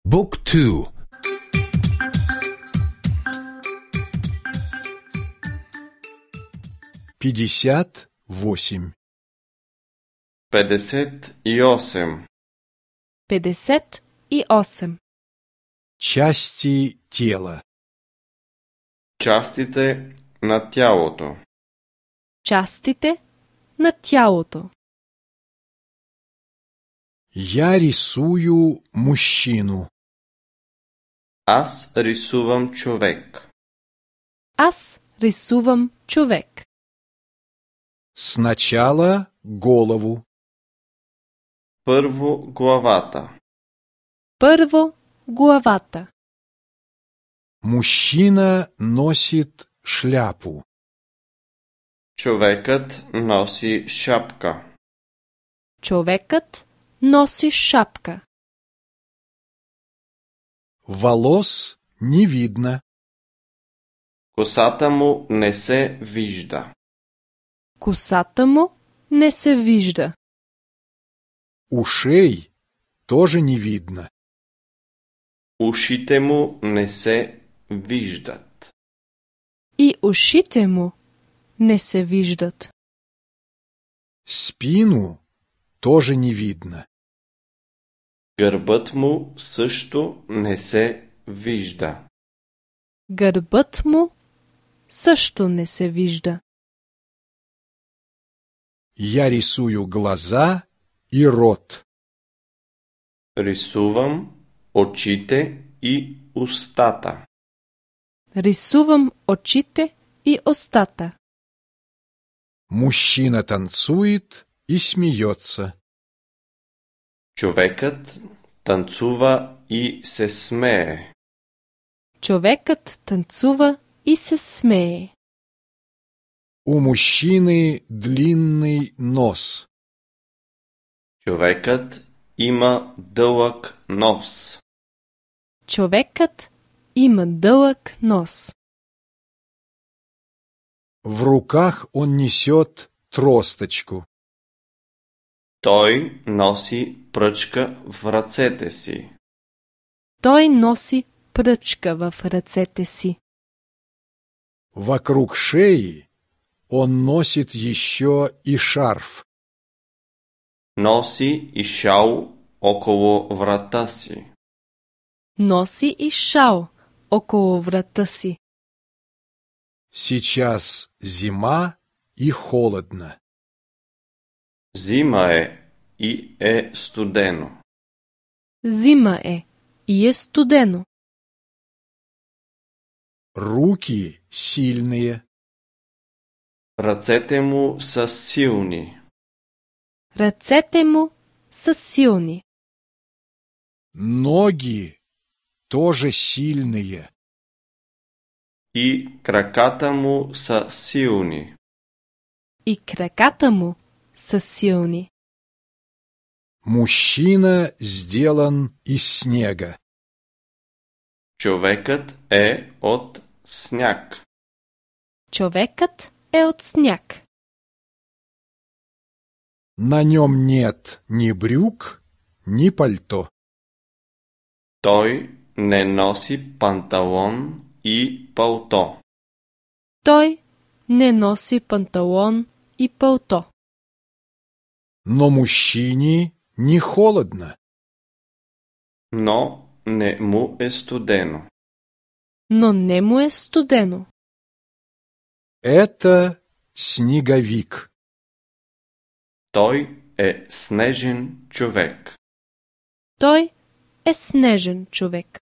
Book 2. 58. 58. 58. Части тела. Частите на тялото. Частите на тялото. Я рисую мужчину. Аз рисувам човек. Аз рисувам човек. Сначала голову. Първо главата. Първо главата. Мужчина носит шляпу. Човекът носи шапка. Човекът носи шапка. Волос не видно. Косата му не се вижда. Косата му не се вижда. Ушей тоже не видно. Ушите му не се виждат. И ушите му не се виждат. Спину тоже не видно. Гърбът му също не се вижда. Гърбът му също не се вижда. Я рисую глаза и рот. Рисувам очите и устата. Рисувам очите и устата. Мужчина танцует и смеется. Човекът танцува и се смее. Човекът танцува и се смее. У мужчины длинный нос. Човекът има дълъг нос. Човекът има дълъг нос. В руках он несет тросточку. Той носи пръчка в ръцете си. Той носи пръчка в ръцете си. Вокруг шеи он носит еще и шарф. Носи и шал около врата си. Носи и шал около врата си. Сейчас зима и холодно. Зима е и е студено. Зима е и е студено. Руки сильные. Ръцете му са силни. Ръцете му са силни. Ноги тоже сильные. И краката му са силни. И краката му са силни. Мужчина сделан из снега. Човекът е от сняг. Човекът е от сняг. На нем нет ни брюк, ни пальто. Той не носи панталон и палто. Той не носи панталон и палто. Но мужчине не холодно. Но не му е студено. Но не му е студено. Это снеговик. Той е снежен човек. Той е снежен човек.